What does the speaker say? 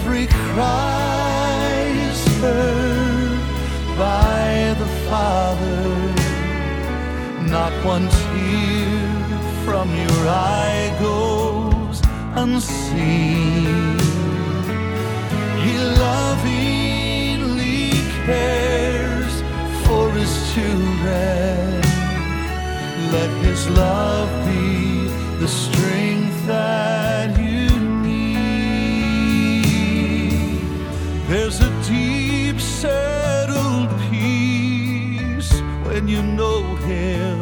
Every cry is heard by the Father. Not one tear from your eye goes unseen. He lovingly cares for his children. Let his love be the strength that you need. There's a deep settled peace when you know him.